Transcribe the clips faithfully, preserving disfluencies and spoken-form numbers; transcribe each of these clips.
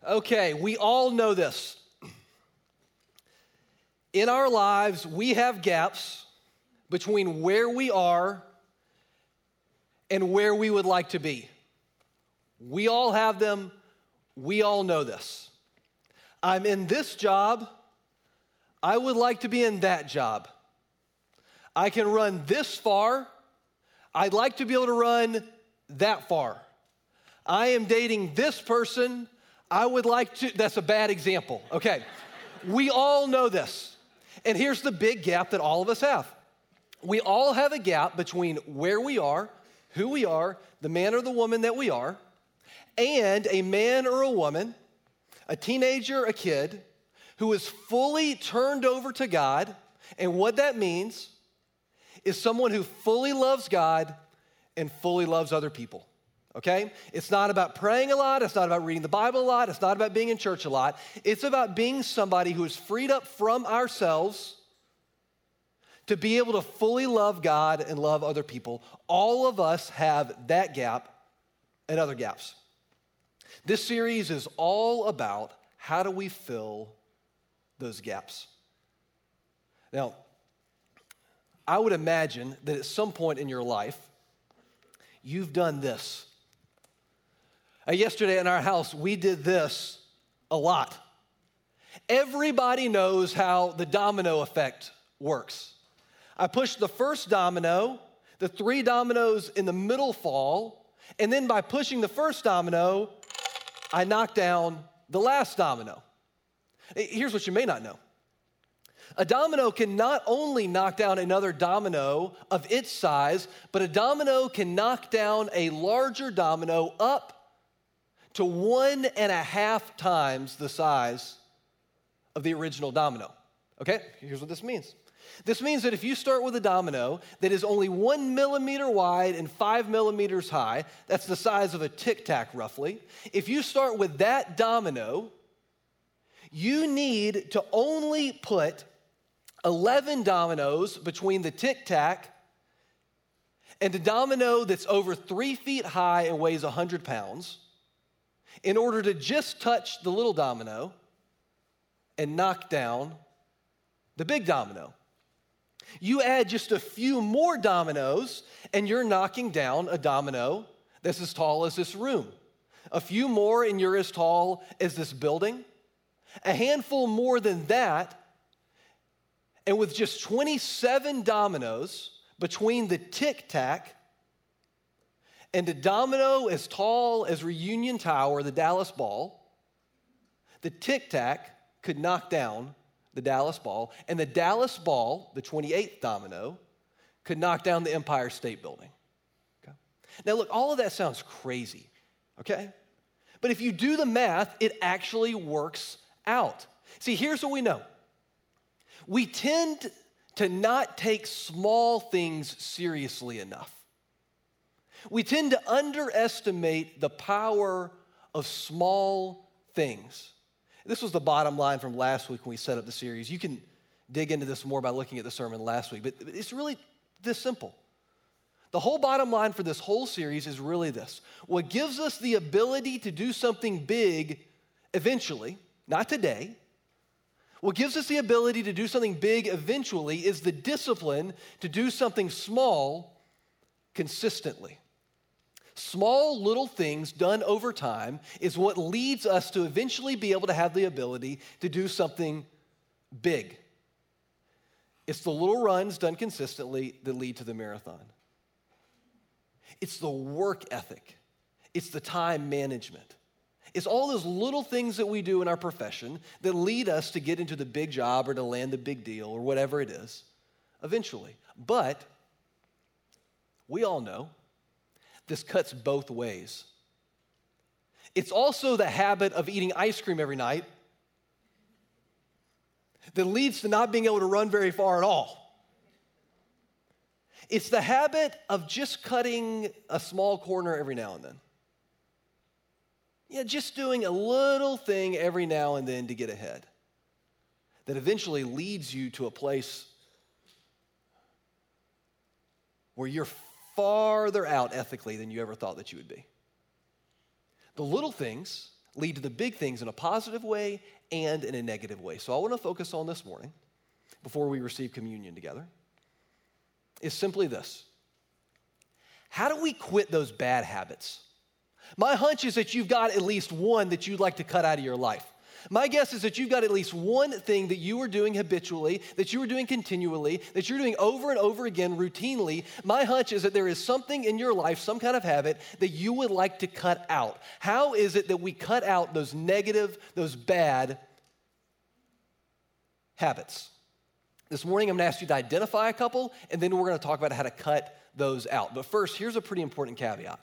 Okay, we all know this. In our lives, we have gaps between where we are and where we would like to be. We all have them. We all know this. I'm in this job. I would like to be in that job. I can run this far. I'd like to be able to run that far. I am dating this person. I would like to, that's a bad example. Okay. We all know this. And here's the big gap that all of us have. We all have a gap between where we are, who we are, the man or the woman that we are, and a man or a woman, a teenager, a kid, who is fully turned over to God. And what that means is someone who fully loves God and fully loves other people. Okay? It's not about praying a lot. It's not about reading the Bible a lot. It's not about being in church a lot. It's about being somebody who is freed up from ourselves to be able to fully love God and love other people. All of us have that gap and other gaps. This series is all about how do we fill those gaps. Now, I would imagine that at some point in your life, you've done this. Uh, yesterday in our house, we did this a lot. Everybody knows how the domino effect works. I push the first domino, the three dominoes in the middle fall, and then by pushing the first domino, I knock down the last domino. Here's what you may not know. A domino can not only knock down another domino of its size, but a domino can knock down a larger domino up to one and a half times the size of the original domino. Okay, here's what this means. This means that if you start with a domino that is only one millimeter wide and five millimeters high, that's the size of a Tic Tac roughly. If you start with that domino, you need to only put eleven dominoes between the Tic Tac and the domino that's over three feet high and weighs one hundred pounds in order to just touch the little domino and knock down the big domino. You add just a few more dominoes and you're knocking down a domino that's as tall as this room. A few more and you're as tall as this building. A handful more than that, and with just twenty-seven dominoes between the Tic Tac and a domino as tall as Reunion Tower, the Dallas Ball, the Tic Tac could knock down the Dallas Ball, and the Dallas Ball, the twenty-eighth domino, could knock down the Empire State Building. Okay? Now look, all of that sounds crazy, okay? But if you do the math, it actually works out. See, here's what we know. We tend to not take small things seriously enough. We tend to underestimate the power of small things. This was the bottom line from last week when we set up the series. You can dig into this more by looking at the sermon last week, but it's really this simple. The whole bottom line for this whole series is really this. What gives us the ability to do something big eventually, not today, what gives us the ability to do something big eventually is the discipline to do something small consistently. Small little things done over time is what leads us to eventually be able to have the ability to do something big. It's the little runs done consistently that lead to the marathon. It's the work ethic. It's the time management. It's all those little things that we do in our profession that lead us to get into the big job or to land the big deal or whatever it is eventually. But we all know this cuts both ways. It's also the habit of eating ice cream every night that leads to not being able to run very far at all. It's the habit of just cutting a small corner every now and then. Yeah, just doing a little thing every now and then to get ahead that eventually leads you to a place where you're farther out ethically than you ever thought that you would be. The little things lead to the big things in a positive way and in a negative way. So I want to focus on this morning, before we receive communion together, is simply this. How do we quit those bad habits? My hunch is that you've got at least one that you'd like to cut out of your life. My guess is that you've got at least one thing that you are doing habitually, that you are doing continually, that you're doing over and over again routinely. My hunch is that there is something in your life, some kind of habit, that you would like to cut out. How is it that we cut out those negative, those bad habits? This morning, I'm going to ask you to identify a couple, and then we're going to talk about how to cut those out. But first, here's a pretty important caveat.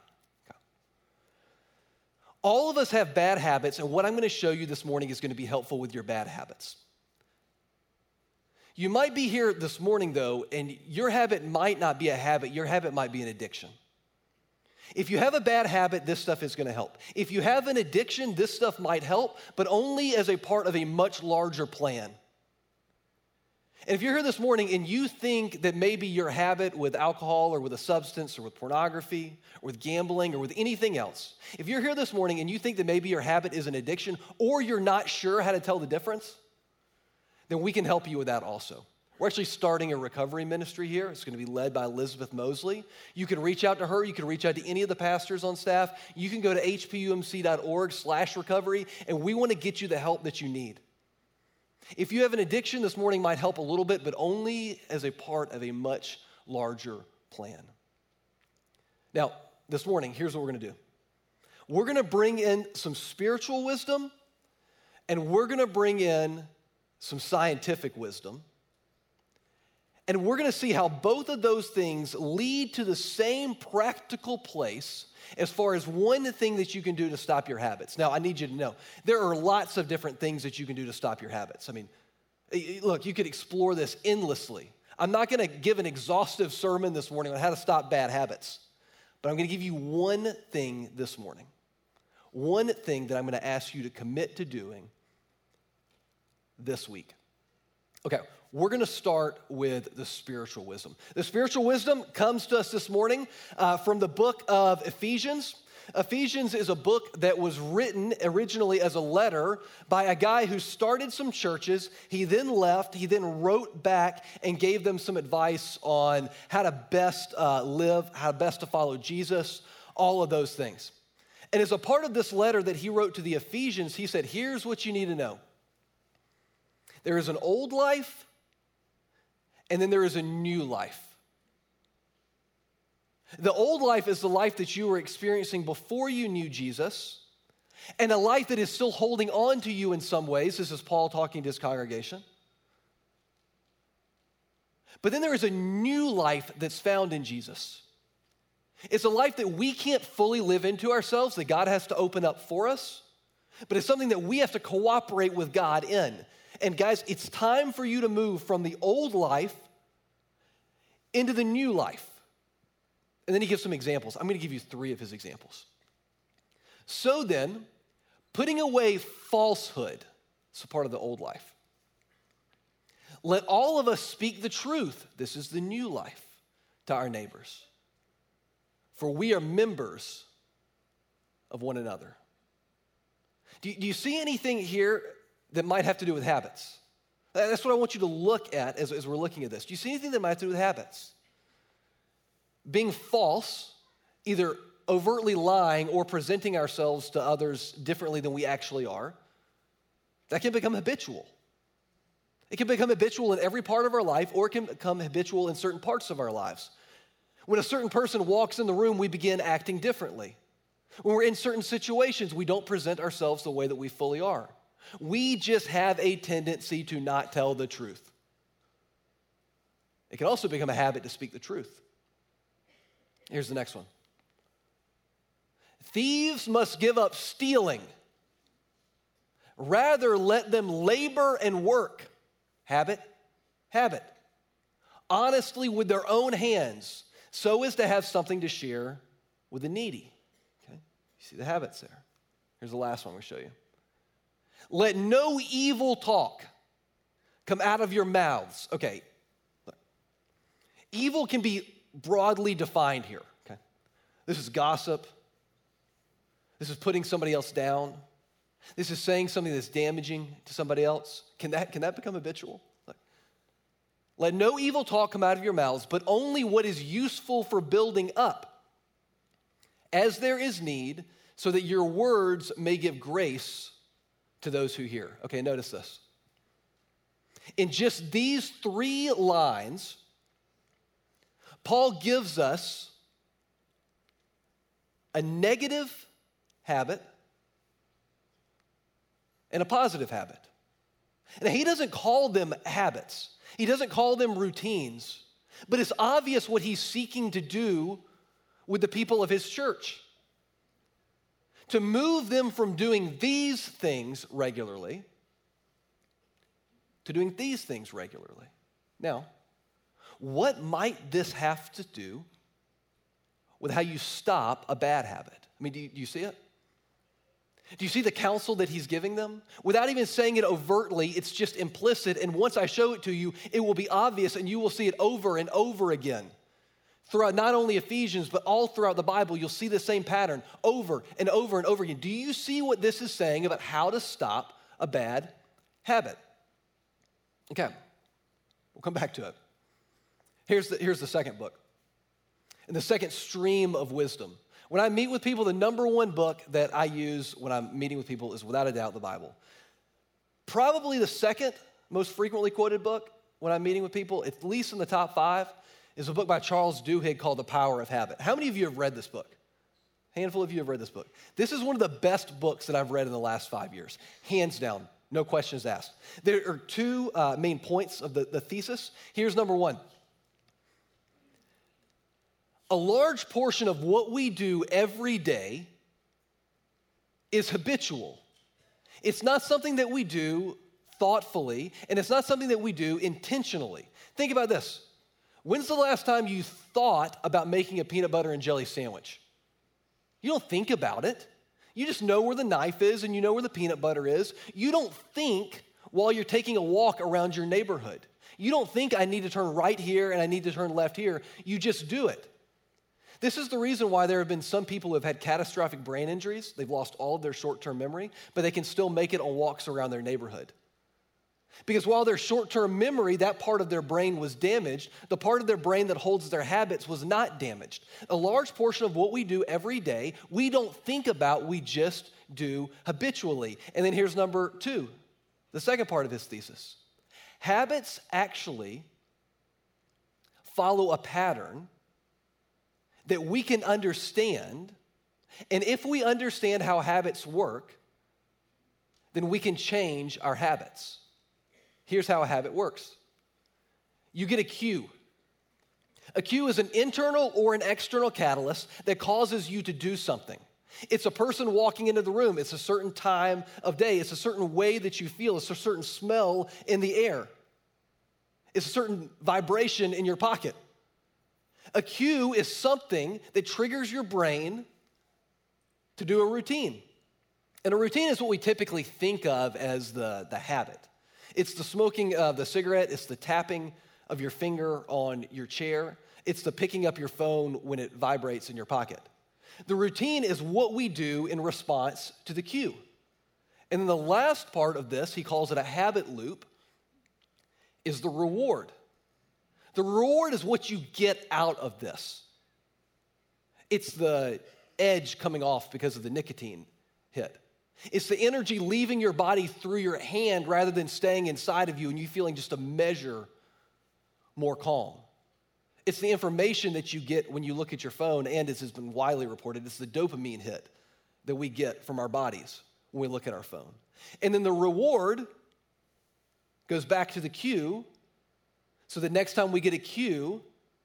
All of us have bad habits, and what I'm going to show you this morning is going to be helpful with your bad habits. You might be here this morning, though, and your habit might not be a habit. Your habit might be an addiction. If you have a bad habit, this stuff is going to help. If you have an addiction, this stuff might help, but only as a part of a much larger plan. And if you're here this morning and you think that maybe your habit with alcohol or with a substance or with pornography or with gambling or with anything else, if you're here this morning and you think that maybe your habit is an addiction or you're not sure how to tell the difference, then we can help you with that also. We're actually starting a recovery ministry here. It's going to be led by Elizabeth Mosley. You can reach out to her. You can reach out to any of the pastors on staff. You can go to hpumc.org slash recovery, and we want to get you the help that you need. If you have an addiction, this morning might help a little bit, but only as a part of a much larger plan. Now, this morning, here's what we're going to do. We're going to bring in some spiritual wisdom, and we're going to bring in some scientific wisdom. And we're going to see how both of those things lead to the same practical place as far as one thing that you can do to stop your habits. Now, I need you to know, there are lots of different things that you can do to stop your habits. I mean, look, you could explore this endlessly. I'm not going to give an exhaustive sermon this morning on how to stop bad habits, but I'm going to give you one thing this morning. One thing that I'm going to ask you to commit to doing this week. Okay, we're going to start with the spiritual wisdom. The spiritual wisdom comes to us this morning uh, from the book of Ephesians. Ephesians is a book that was written originally as a letter by a guy who started some churches. He then left. He then wrote back and gave them some advice on how to best uh, live, how best to follow Jesus, all of those things. And as a part of this letter that he wrote to the Ephesians, he said, here's what you need to know. There is an old life, and then there is a new life. The old life is the life that you were experiencing before you knew Jesus, and a life that is still holding on to you in some ways. This is Paul talking to his congregation. But then there is a new life that's found in Jesus. It's a life that we can't fully live into ourselves, that God has to open up for us, but it's something that we have to cooperate with God in. And guys, it's time for you to move from the old life into the new life. And then he gives some examples. I'm going to give you three of his examples. So then, putting away falsehood, it's a part of the old life. Let all of us speak the truth. This is the new life to our neighbors. For we are members of one another. Do you, do you see anything here that might have to do with habits? That's what I want you to look at as, as we're looking at this. Do you see anything that might have to do with habits? Being false, either overtly lying or presenting ourselves to others differently than we actually are, that can become habitual. It can become habitual in every part of our life, or it can become habitual in certain parts of our lives. When a certain person walks in the room, we begin acting differently. When we're in certain situations, we don't present ourselves the way that we fully are. We just have a tendency to not tell the truth. It can also become a habit to speak the truth. Here's the next one. Thieves must give up stealing. Rather, let them labor and work. Habit, habit. Honestly with their own hands, so as to have something to share with the needy. Okay? You see the habits there. Here's the last one I'm going to show you. Let no evil talk come out of your mouths. Okay. Look. Evil can be broadly defined here. Okay. This is gossip. This is putting somebody else down. This is saying something that's damaging to somebody else. Can that, can that become habitual? Like, let no evil talk come out of your mouths, but only what is useful for building up, as there is need, so that your words may give grace to those who hear. Okay, notice this. In just these three lines, Paul gives us a negative habit and a positive habit. And he doesn't call them habits. He doesn't call them routines. But it's obvious what he's seeking to do with the people of his church. To move them from doing these things regularly to doing these things regularly. Now, what might this have to do with how you stop a bad habit? I mean, do you, do you see it? Do you see the counsel that he's giving them? Without even saying it overtly, it's just implicit, and once I show it to you, it will be obvious, and you will see it over and over again. Throughout not only Ephesians, but all throughout the Bible, you'll see the same pattern over and over and over again. Do you see what this is saying about how to stop a bad habit? Okay, we'll come back to it. Here's the, here's the second book, and the second stream of wisdom. When I meet with people, the number one book that I use when I'm meeting with people is without a doubt the Bible. Probably the second most frequently quoted book when I'm meeting with people, at least in the top five, is a book by Charles Duhigg called The Power of Habit. How many of you have read this book? A handful of you have read this book. This is one of the best books that I've read in the last five years, hands down, no questions asked. There are two uh, main points of the, the thesis. Here's number one. A large portion of what we do every day is habitual. It's not something that we do thoughtfully, and it's not something that we do intentionally. Think about this. When's the last time you thought about making a peanut butter and jelly sandwich? You don't think about it. You just know where the knife is and you know where the peanut butter is. You don't think while you're taking a walk around your neighborhood. You don't think I need to turn right here and I need to turn left here. You just do it. This is the reason why there have been some people who have had catastrophic brain injuries. They've lost all of their short-term memory, but they can still make it on walks around their neighborhood. Because while their short-term memory, that part of their brain was damaged, the part of their brain that holds their habits was not damaged. A large portion of what we do every day, we don't think about, we just do habitually. And then here's number two, the second part of his thesis. Habits actually follow a pattern that we can understand, and if we understand how habits work, then we can change our habits. Here's how a habit works. You get a cue. A cue is an internal or an external catalyst that causes you to do something. It's a person walking into the room. It's a certain time of day. It's a certain way that you feel. It's a certain smell in the air. It's a certain vibration in your pocket. A cue is something that triggers your brain to do a routine. And a routine is what we typically think of as the, the habit. It's the smoking of the cigarette. It's the tapping of your finger on your chair. It's the picking up your phone when it vibrates in your pocket. The routine is what we do in response to the cue. And then the last part of this, he calls it a habit loop, is the reward. The reward is what you get out of this. It's the edge coming off because of the nicotine hit. It's the energy leaving your body through your hand rather than staying inside of you and you feeling just a measure more calm. It's the information that you get when you look at your phone, and as has been widely reported, it's the dopamine hit that we get from our bodies when we look at our phone. And then the reward goes back to the cue, so that next time we get a cue,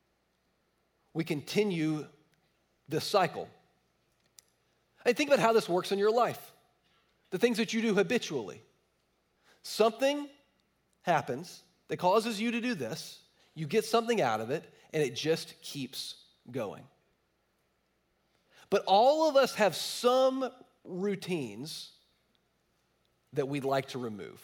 we continue this cycle. And think about how this works in your life. The things that you do habitually. Something happens that causes you to do this, you get something out of it, and it just keeps going. But all of us have some routines that we'd like to remove.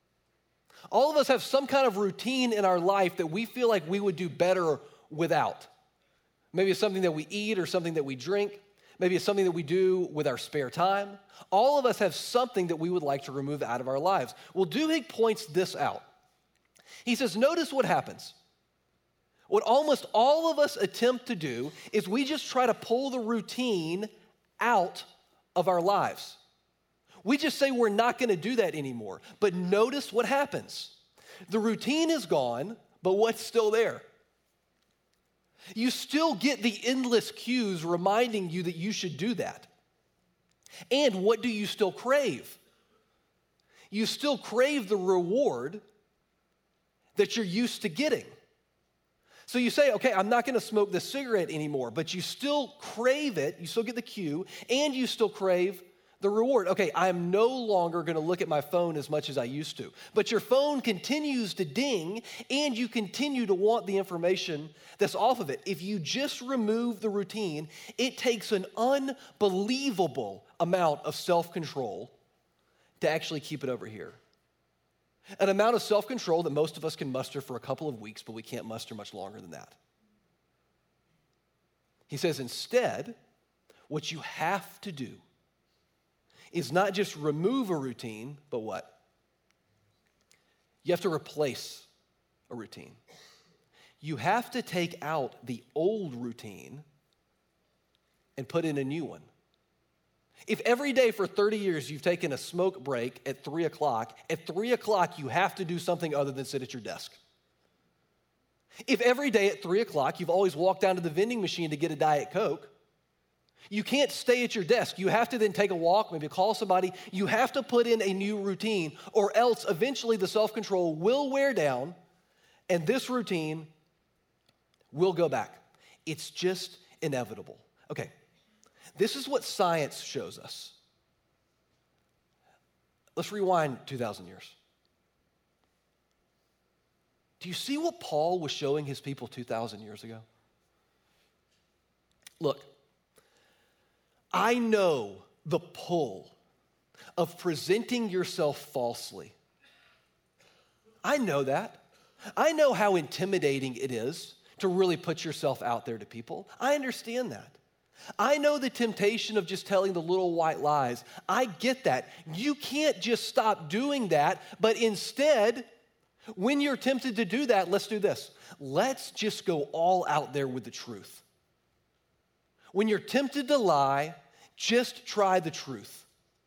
All of us have some kind of routine in our life that we feel like we would do better without. Maybe it's something that we eat or something that we drink. Maybe it's something that we do with our spare time. All of us have something that we would like to remove out of our lives. Well, Duhigg points this out. He says, notice what happens. What almost all of us attempt to do is we just try to pull the routine out of our lives. We just say we're not going to do that anymore. But notice what happens. The routine is gone, but what's still there? You still get the endless cues reminding you that you should do that. And what do you still crave? You still crave the reward that you're used to getting. So you say, okay, I'm not going to smoke this cigarette anymore, but you still crave it, you still get the cue, and you still crave the reward. Okay, I'm no longer going to look at my phone as much as I used to. But your phone continues to ding, and you continue to want the information that's off of it. If you just remove the routine, it takes an unbelievable amount of self-control to actually keep it over here. An amount of self-control that most of us can muster for a couple of weeks, but we can't muster much longer than that. He says, instead, what you have to do is not just remove a routine, but what? You have to replace a routine. You have to take out the old routine and put in a new one. If every day for thirty years you've taken a smoke break at three o'clock, at three o'clock you have to do something other than sit at your desk. If every day at three o'clock you've always walked down to the vending machine to get a Diet Coke, you can't stay at your desk. You have to then take a walk, maybe call somebody. You have to put in a new routine, or else eventually the self-control will wear down and this routine will go back. It's just inevitable. Okay, this is what science shows us. Let's rewind two thousand years. Do you see what Paul was showing his people two thousand years ago? Look, I know the pull of presenting yourself falsely. I know that. I know how intimidating it is to really put yourself out there to people. I understand that. I know the temptation of just telling the little white lies. I get that. You can't just stop doing that, but instead, when you're tempted to do that, let's do this. Let's just go all out there with the truth. When you're tempted to lie, just try the truth.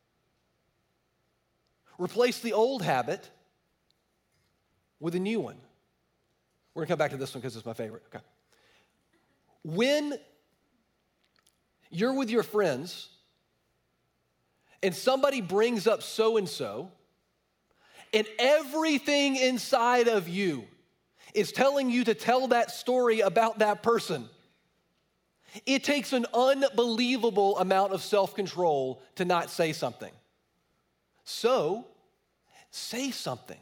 Replace the old habit with a new one. We're going to come back to this one because it's my favorite. Okay. When you're with your friends and somebody brings up so-and-so, and everything inside of you is telling you to tell that story about that person, it takes an unbelievable amount of self-control to not say something. So, say something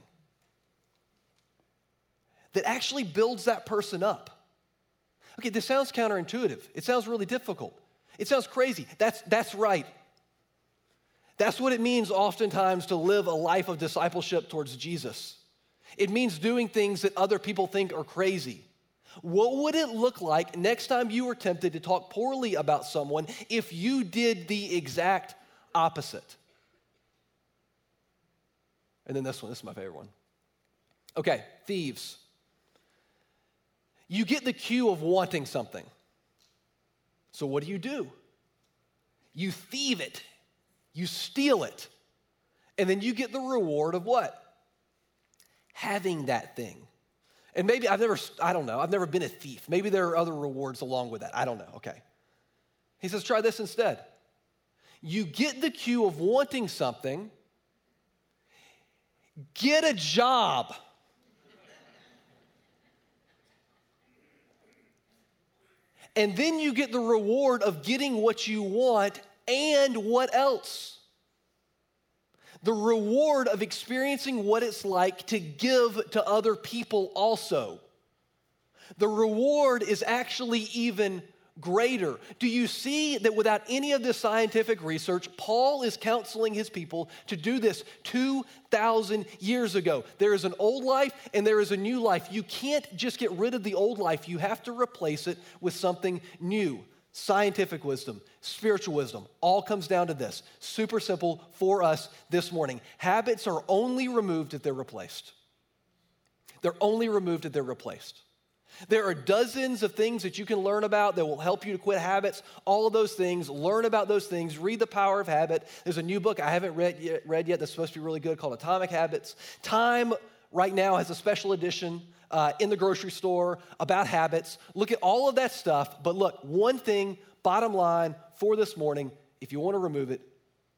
that actually builds that person up. Okay, this sounds counterintuitive. It sounds really difficult. It sounds crazy. That's, that's right. That's what it means oftentimes to live a life of discipleship towards Jesus. It means doing things that other people think are crazy. What would it look like next time you were tempted to talk poorly about someone if you did the exact opposite? And then this one, this is my favorite one. Okay, thieves. You get the cue of wanting something. So what do you do? You thieve it. You steal it. And then you get the reward of what? Having that thing. And maybe I've never, I don't know, I've never been a thief. Maybe there are other rewards along with that. I don't know, okay. He says, try this instead. You get the cue of wanting something, get a job. And then you get the reward of getting what you want, and what else? The reward of experiencing what it's like to give to other people also. The reward is actually even greater. Do you see that without any of this scientific research, Paul is counseling his people to do this two thousand years ago? There is an old life and there is a new life. You can't just get rid of the old life. You have to replace it with something new. scientific wisdom, spiritual wisdom, all comes down to this. Super simple for us this morning. Habits are only removed if they're replaced. They're only removed if they're replaced. There are dozens of things that you can learn about that will help you to quit habits. All of those things, learn about those things, read The Power of Habit. There's a new book I haven't read yet, read yet that's supposed to be really good called Atomic Habits. Time right now has a special edition uh, in the grocery store about habits. Look at all of that stuff. But look, one thing, bottom line for this morning, if you want to remove it,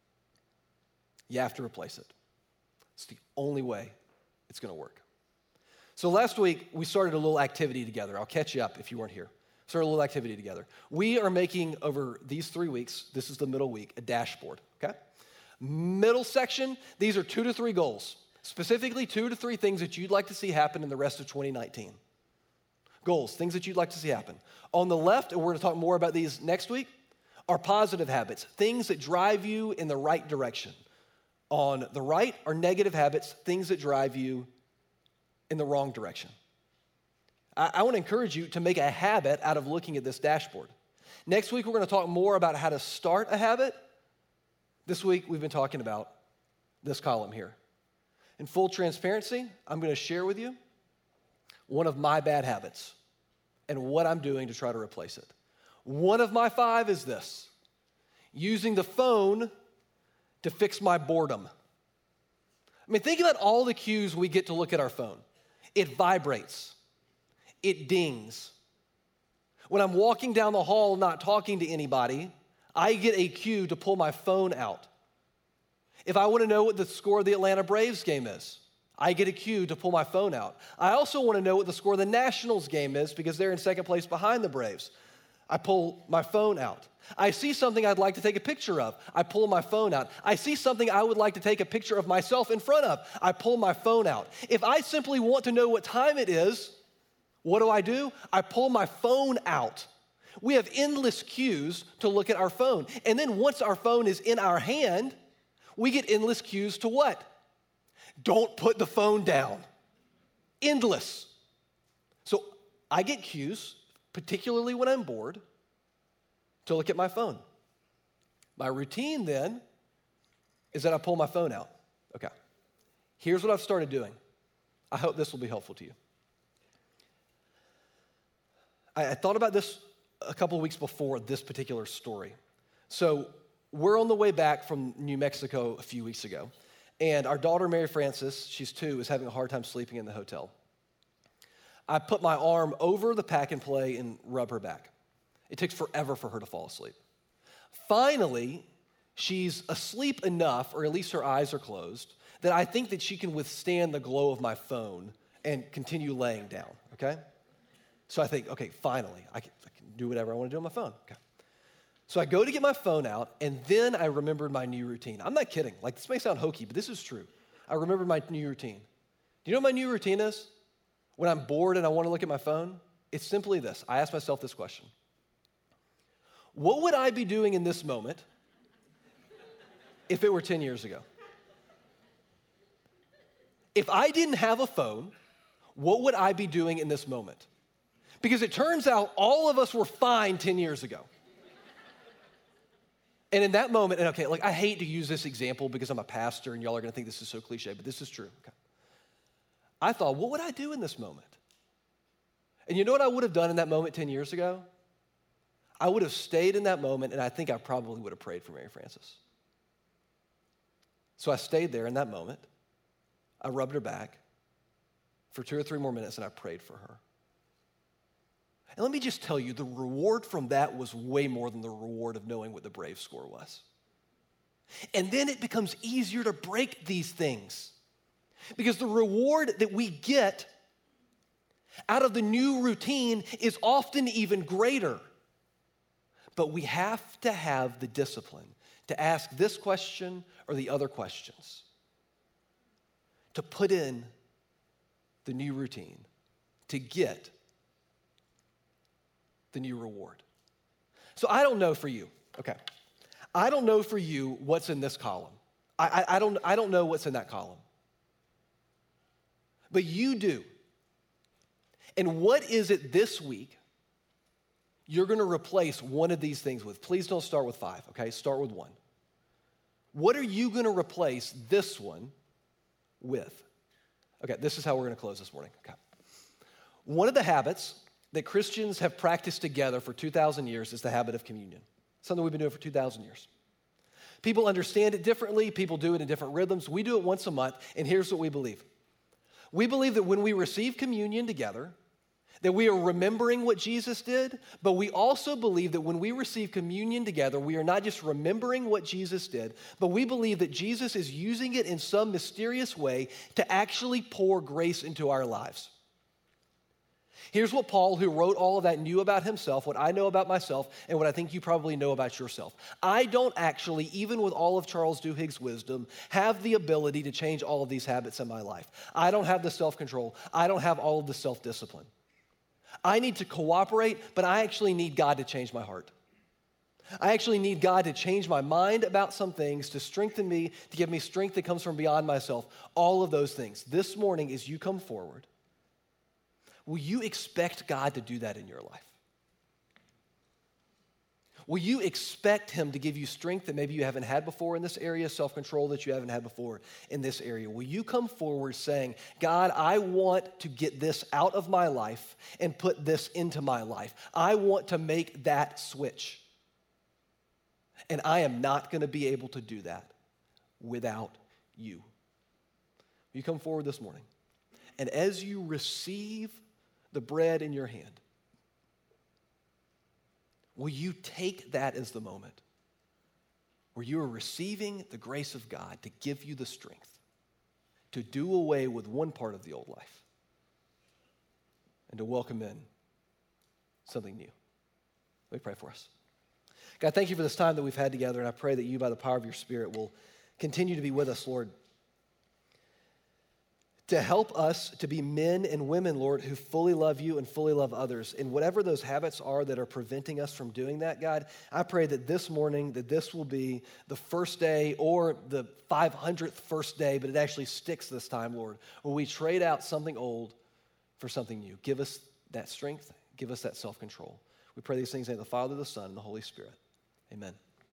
you have to replace it. It's the only way it's going to work. So last week, we started a little activity together. I'll catch you up if you weren't here. Started a little activity together. We are making, over these three weeks, this is the middle week, a dashboard, okay? Middle section, these are two to three goals. Specifically, two to three things that you'd like to see happen in the rest of twenty nineteen. Goals, things that you'd like to see happen. On the left, and we're going to talk more about these next week, are positive habits, things that drive you in the right direction. On the right are negative habits, things that drive you in the wrong direction. I, I want to encourage you to make a habit out of looking at this dashboard. Next week, we're going to talk more about how to start a habit. This week, we've been talking about this column here. In full transparency, I'm going to share with you one of my bad habits and what I'm doing to try to replace it. One of my five is this: using the phone to fix my boredom. I mean, think about all the cues we get to look at our phone. It vibrates. It dings. When I'm walking down the hall not talking to anybody, I get a cue to pull my phone out. If I want to know what the score of the Atlanta Braves game is, I get a cue to pull my phone out. I also want to know what the score of the Nationals game is because they're in second place behind the Braves. I pull my phone out. I see something I'd like to take a picture of. I pull my phone out. I see something I would like to take a picture of myself in front of. I pull my phone out. If I simply want to know what time it is, what do I do? I pull my phone out. We have endless cues to look at our phone. And then once our phone is in our hand, we get endless cues to what? Don't put the phone down. Endless. So I get cues, particularly when I'm bored, to look at my phone. My routine then is that I pull my phone out. Okay. Here's what I've started doing. I hope this will be helpful to you. I, I thought about this a couple of weeks before this particular story. So we're on the way back from New Mexico a few weeks ago, and our daughter, Mary Frances, she's two, is having a hard time sleeping in the hotel. I put my arm over the pack and play and rub her back. It takes forever for her to fall asleep. Finally, she's asleep enough, or at least her eyes are closed, that I think that she can withstand the glow of my phone and continue laying down, okay? So I think, okay, finally, I can, I can do whatever I want to do on my phone, okay? So I go to get my phone out, and then I remembered my new routine. I'm not kidding. Like, this may sound hokey, but this is true. I remembered my new routine. Do you know what my new routine is? When I'm bored and I want to look at my phone, it's simply this. I ask myself this question. What would I be doing in this moment if it were ten years ago? If I didn't have a phone, what would I be doing in this moment? Because it turns out all of us were fine ten years ago. And in that moment, and okay, like I hate to use this example because I'm a pastor and y'all are going to think this is so cliche, but this is true. Okay. I thought, what would I do in this moment? And you know what I would have done in that moment ten years ago? I would have stayed in that moment, and I think I probably would have prayed for Mary Frances. So I stayed there in that moment. I rubbed her back for two or three more minutes, and I prayed for her. And let me just tell you, the reward from that was way more than the reward of knowing what the Braves score was. And then it becomes easier to break these things because the reward that we get out of the new routine is often even greater. But we have to have the discipline to ask this question or the other questions, to put in the new routine, to get the new reward. So I don't know for you, okay. I don't know for you what's in this column. I, I, I, don't, I don't know what's in that column. But you do. And what is it this week you're going to replace one of these things with? Please don't start with five, okay? Start with one. What are you going to replace this one with? Okay, this is how we're going to close this morning. Okay. One of the habits that Christians have practiced together for two thousand years is the habit of communion. Something we've been doing for two thousand years. People understand it differently. People do it in different rhythms. We do it once a month, and here's what we believe. We believe that when we receive communion together, that we are remembering what Jesus did, but we also believe that when we receive communion together, we are not just remembering what Jesus did, but we believe that Jesus is using it in some mysterious way to actually pour grace into our lives. Here's what Paul, who wrote all of that, knew about himself, what I know about myself, and what I think you probably know about yourself. I don't actually, even with all of Charles Duhigg's wisdom, have the ability to change all of these habits in my life. I don't have the self-control. I don't have all of the self-discipline. I need to cooperate, but I actually need God to change my heart. I actually need God to change my mind about some things, to strengthen me, to give me strength that comes from beyond myself, all of those things. This morning, as you come forward, will you expect God to do that in your life? Will you expect him to give you strength that maybe you haven't had before in this area, self-control that you haven't had before in this area? Will you come forward saying, God, I want to get this out of my life and put this into my life. I want to make that switch. And I am not going to be able to do that without you. Will you come forward this morning? And as you receive the bread in your hand, will you take that as the moment where you are receiving the grace of God to give you the strength to do away with one part of the old life and to welcome in something new? Let me pray for us. God, thank you for this time that we've had together, and I pray that you, by the power of your Spirit, will continue to be with us, Lord, to help us to be men and women, Lord, who fully love you and fully love others. And whatever those habits are that are preventing us from doing that, God, I pray that this morning, that this will be the first day or the five hundredth first day, but it actually sticks this time, Lord, where we trade out something old for something new. Give us that strength. Give us that self-control. We pray these things in the name of the Father, the Son, and the Holy Spirit. Amen.